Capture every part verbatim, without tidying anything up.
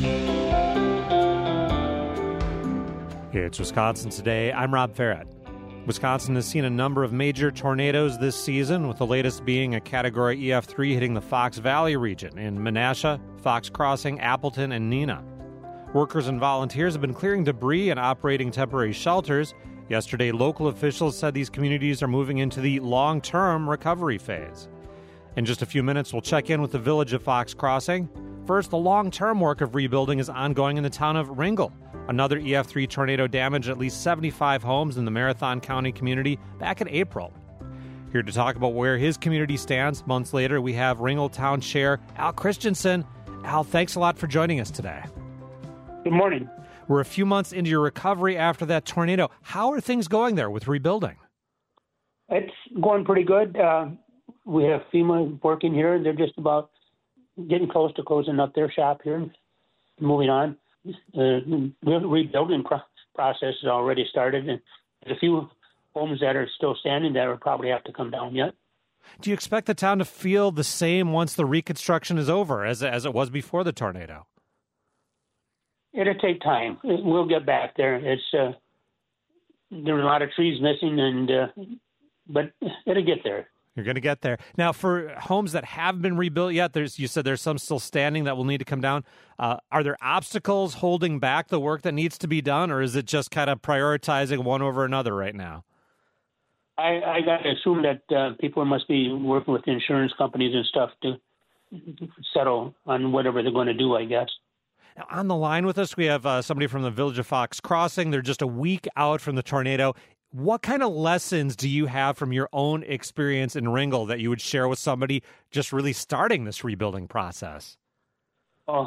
It's Wisconsin Today. I'm Rob Farrett. Wisconsin has seen a number of major tornadoes this season, with the latest being a Category E F three hitting the Fox Valley region in Menasha, Fox Crossing, Appleton, and Neenah. Workers and volunteers have been clearing debris and operating temporary shelters. Yesterday, local officials said these communities are moving into the long-term recovery phase. In just a few minutes, we'll check in with the village of Fox Crossing. First, the long-term work of rebuilding is ongoing in the town of Ringgold. Another E F three tornado damaged at least seventy-five homes in the Marathon County community back in April. Here to talk about where his community stands months later, we have Ringgold Town Chair Al Christensen. Al, thanks a lot for joining us today. Good morning. We're a few months into your recovery after that tornado. How are things going there with rebuilding? It's going pretty good. Uh, we have FEMA working here, and they're just about getting close to closing up their shop here and moving on. The uh, rebuilding pro- process has already started, and there's a few homes that are still standing that will probably have to come down yet. Do you expect the town to feel the same once the reconstruction is over as as it was before the tornado? It'll take time. We'll get back there. It's uh, there are a lot of trees missing, and uh, but it'll get there. You're going to get there. Now, for homes that have been rebuilt yet, there's you said there's some still standing that will need to come down. Uh, are there obstacles holding back the work that needs to be done, or is it just kind of prioritizing one over another right now? I, I got to assume that uh, people must be working with insurance companies and stuff to settle on whatever they're going to do, I guess. Now, on the line with us, we have uh, somebody from the village of Fox Crossing. They're just a week out from the tornado. What kind of lessons do you have from your own experience in Ringgold that you would share with somebody just really starting this rebuilding process? Oh,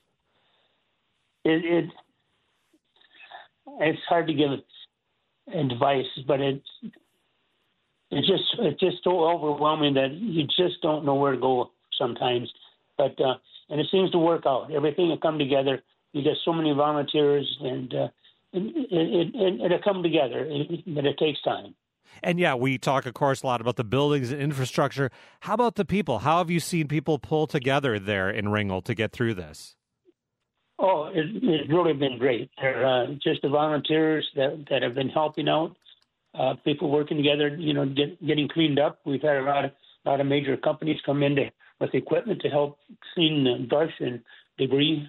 it, it it's hard to give advice, but it's it's just it's just so overwhelming that you just don't know where to go sometimes. But uh, and it seems to work out. Everything will come together. You get so many volunteers, and uh, It, it, it, it'll come together, but it takes time. And yeah, we talk, of course, a lot about the buildings and infrastructure. How about the people? How have you seen people pull together there in Ringgold to get through this? Oh, it, it's really been great. They're uh, just the volunteers that, that have been helping out, uh, people working together, you know, get, getting cleaned up. We've had a lot of, lot of major companies come in to, with equipment to help clean the brush and debris.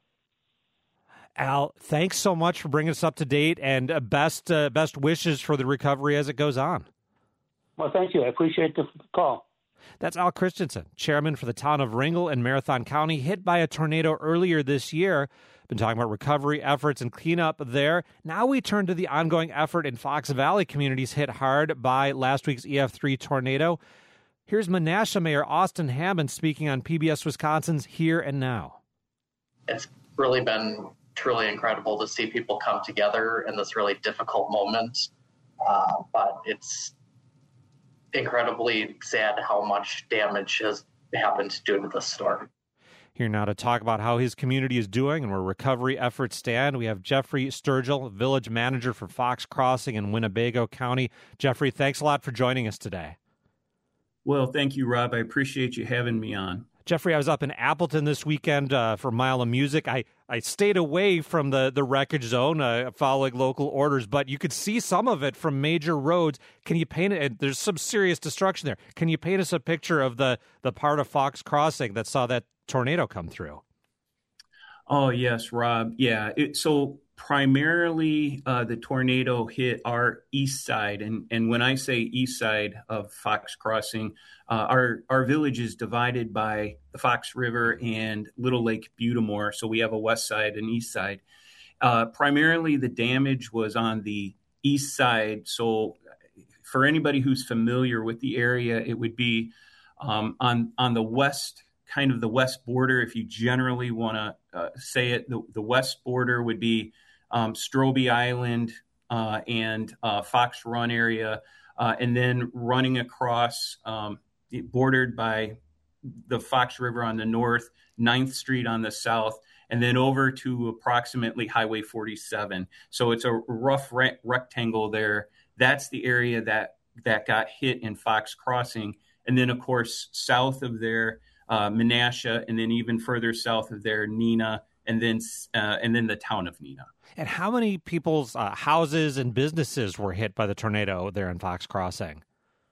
Al, thanks so much for bringing us up to date, and uh, best uh, best wishes for the recovery as it goes on. Well, thank you. I appreciate the call. That's Al Christensen, chairman for the town of Ringgold in Marathon County, hit by a tornado earlier this year. Been talking about recovery efforts and cleanup there. Now we turn to the ongoing effort in Fox Valley communities hit hard by last week's E F three tornado. Here's Menasha Mayor Austin Hammond speaking on P B S Wisconsin's Here and Now. It's really been truly incredible to see people come together in this really difficult moment. Uh, but it's incredibly sad how much damage has happened due to this storm. Here now to talk about how his community is doing and where recovery efforts stand, we have Jeffrey Sturgill, village manager for Fox Crossing in Winnebago County. Jeffrey, thanks a lot for joining us today. Well, thank you, Rob. I appreciate you having me on. Jeffrey, I was up in Appleton this weekend uh, for Mile of Music. I, I stayed away from the, the wreckage zone, uh, following local orders, but you could see some of it from major roads. Can you paint it? There's some serious destruction there. Can you paint us a picture of the, the part of Fox Crossing that saw that tornado come through? Oh, yes, Rob. Yeah. It, so primarily uh, the tornado hit our east side. And, and when I say east side of Fox Crossing, uh, our, our village is divided by the Fox River and Little Lake Butamore. So we have a west side and east side. Uh, primarily the damage was on the east side. So for anybody who's familiar with the area, it would be um, on, on the west kind of the west border, if you generally want to uh, say it, the, the west border would be um, Strobe Island uh, and uh, Fox Run area, uh, and then running across, um, bordered by the Fox River on the north, ninth Street on the south, and then over to approximately Highway forty-seven. So it's a rough re- rectangle there. That's the area that, that got hit in Fox Crossing. And then, of course, south of there, Uh, Menasha, and then even further south of there, Neenah and then uh, and then the town of Neenah. And how many people's uh, houses and businesses were hit by the tornado there in Fox Crossing?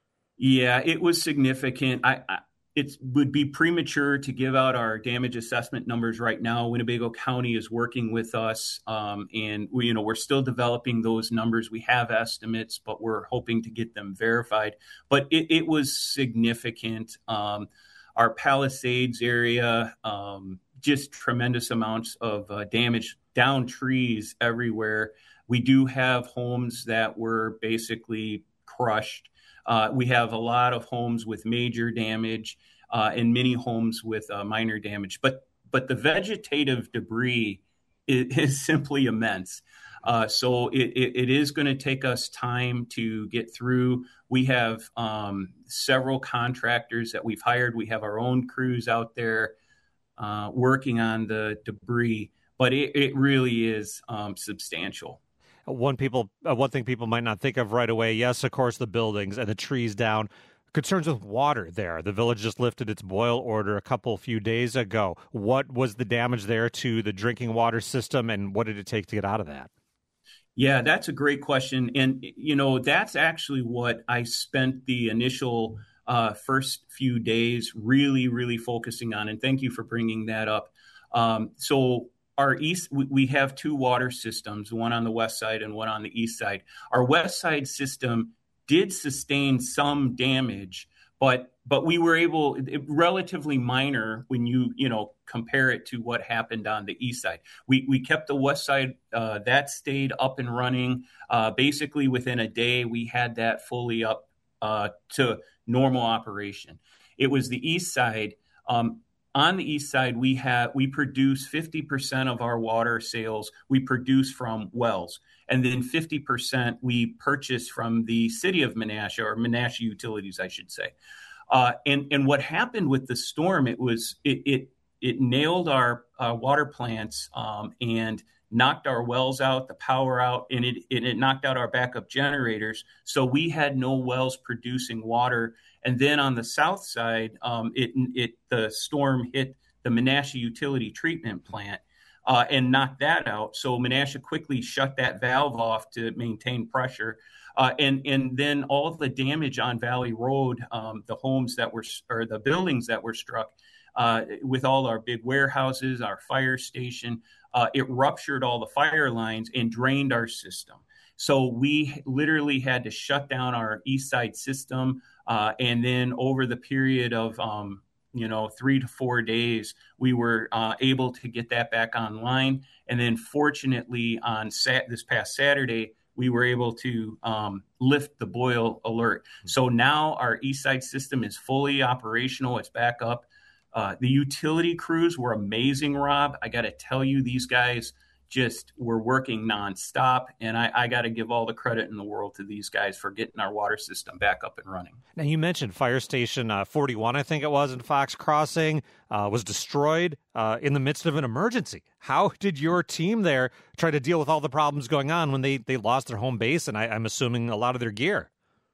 Yeah, it was significant. I, I it would be premature to give out our damage assessment numbers right now. Winnebago County is working with us, um, and we, you know, we're still developing those numbers. We have estimates, but we're hoping to get them verified. But it, it was significant. Um, our Palisades area, um, just tremendous amounts of uh, damage, down trees everywhere. We do have homes that were basically crushed. Uh, we have a lot of homes with major damage uh, and many homes with uh, minor damage. But but the vegetative debris is, is simply immense. Uh, so it, it, it is going to take us time to get through. We have um, several contractors that we've hired. We have our own crews out there uh, working on the debris. But it, it really is um, substantial. One people, uh, one thing people might not think of right away. Yes, of course, the buildings and the trees down. Concerns with water there. The village just lifted its boil order a couple few days ago. What was the damage there to the drinking water system, and what did it take to get out of that? Yeah, that's a great question. And, you know, that's actually what I spent the initial uh, first few days really, really focusing on. And thank you for bringing that up. Um, so Our east, we have two water systems, one on the west side and one on the east side. Our west side system did sustain some damage, but but we were able, it, relatively minor when you you know compare it to what happened on the east side. We we kept the west side, uh, that stayed up and running. Uh, basically, within a day, we had that fully up uh, to normal operation. It was the east side. Um, On the east side, we have we produce fifty percent of our water sales we produce from wells, and then fifty percent we purchase from the city of Menasha, or Menasha Utilities, I should say. Uh, and and what happened with the storm? It was it it, it nailed our uh, water plants um, and knocked our wells out, the power out, and it, it it knocked out our backup generators. So we had no wells producing water. And then on the south side, um, it it the storm hit the Menasha Utility Treatment Plant uh, and knocked that out. So Menasha quickly shut that valve off to maintain pressure. Uh, and and then all of the damage on Valley Road, um, the homes that were or the buildings that were struck, uh, with all our big warehouses, our fire station, uh, it ruptured all the fire lines and drained our system. So we literally had to shut down our east side system. Uh, and then over the period of, um, you know, three to four days, we were uh, able to get that back online. And then fortunately on sat- this past Saturday, we were able to um, lift the boil alert. So now our east side system is fully operational. It's back up. Uh, the utility crews were amazing, Rob. I got to tell you, these guys just were working nonstop. And I, I got to give all the credit in the world to these guys for getting our water system back up and running. Now, you mentioned Fire Station uh, forty-one, I think it was, in Fox Crossing, uh, was destroyed uh, in the midst of an emergency. How did your team there try to deal with all the problems going on when they, they lost their home base and I, I'm assuming a lot of their gear?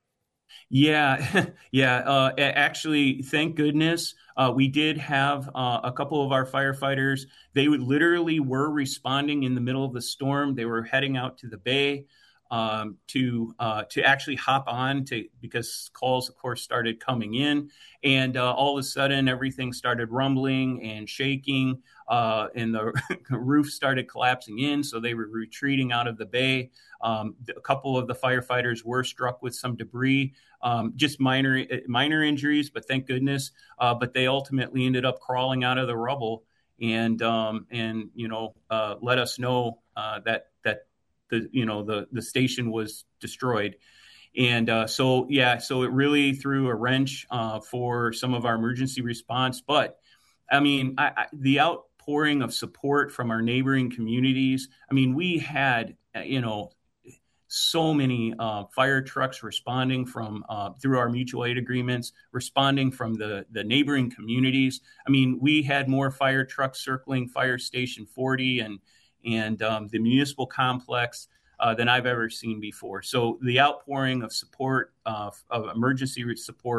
Yeah, yeah. Uh, actually, thank goodness, uh, we did have uh, a couple of our firefighters. They would literally were responding in the middle of the storm. They were heading out to the bay um, to uh, to actually hop on to because calls, of course, started coming in, and uh, all of a sudden everything started rumbling and shaking, uh, and the roof started collapsing in. So they were retreating out of the bay. Um, a couple of the firefighters were struck with some debris, um, just minor minor injuries, but thank goodness. Uh, but they ultimately ended up crawling out of the rubble and um, and you know uh, let us know uh, that that the you know the the station was destroyed. And uh, so yeah, so it really threw a wrench uh, for some of our emergency response. But I mean, I, I, the outpouring of support from our neighboring communities. I mean, we had you know. so many uh, fire trucks responding from uh, through our mutual aid agreements, responding from the, the neighboring communities. I mean, we had more fire trucks circling Fire Station forty and and um, the municipal complex uh, than I've ever seen before. So the outpouring of support, uh, of emergency support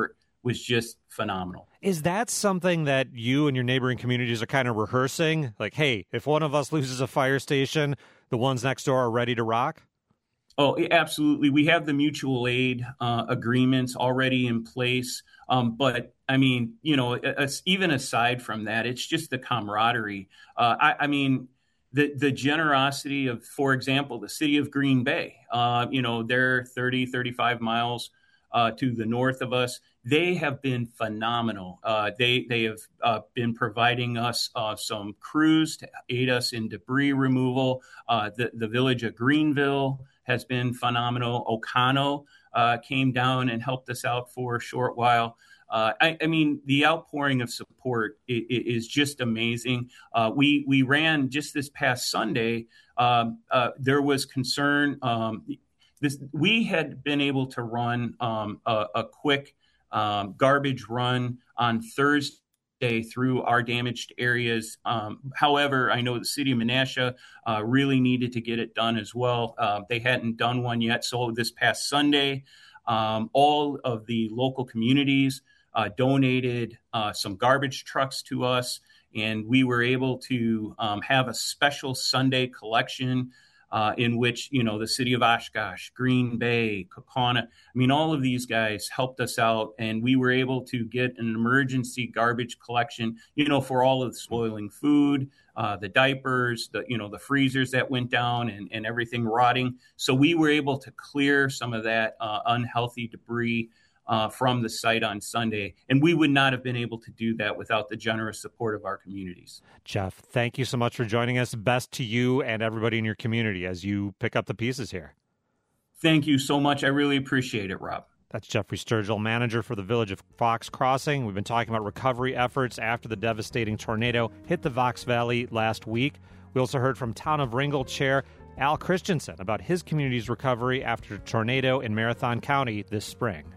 was just phenomenal. Is that something that you and your neighboring communities are kind of rehearsing? Like, hey, if one of us loses a fire station, the ones next door are ready to rock? Oh, absolutely. We have the mutual aid uh, agreements already in place. Um, but I mean, you know, it's, even aside from that, it's just the camaraderie. Uh, I, I mean, the the generosity of, for example, the city of Green Bay. Uh, you know, they're thirty, thirty-five miles uh, to the north of us. They have been phenomenal. Uh, they they have uh, been providing us uh, some crews to aid us in debris removal. Uh, the the village of Greenville has been phenomenal. Ocano uh, came down and helped us out for a short while. Uh, I, I mean, the outpouring of support is, is just amazing. Uh, we we ran just this past Sunday. Um, uh, there was concern. Um, this we had been able to run um, a, a quick um, garbage run on Thursday through our damaged areas. Um, however, I know the city of Menasha uh, really needed to get it done as well. Uh, they hadn't done one yet. So this past Sunday, um, all of the local communities uh, donated uh, some garbage trucks to us, and we were able to um, have a special Sunday collection Uh, in which, you know, the city of Oshkosh, Green Bay, Kaukauna, I mean, all of these guys helped us out, and we were able to get an emergency garbage collection, you know, for all of the spoiling food, uh, the diapers, the, you know, the freezers that went down and, and everything rotting. So we were able to clear some of that uh, unhealthy debris Uh, from the site on Sunday. And we would not have been able to do that without the generous support of our communities. Jeff, thank you so much for joining us. Best to you and everybody in your community as you pick up the pieces here. Thank you so much. I really appreciate it, Rob. That's Jeffrey Sturgill, manager for the village of Fox Crossing. We've been talking about recovery efforts after the devastating tornado hit the Fox Valley last week. We also heard from Town of Ringgold Chair Al Christensen about his community's recovery after a tornado in Marathon County this spring.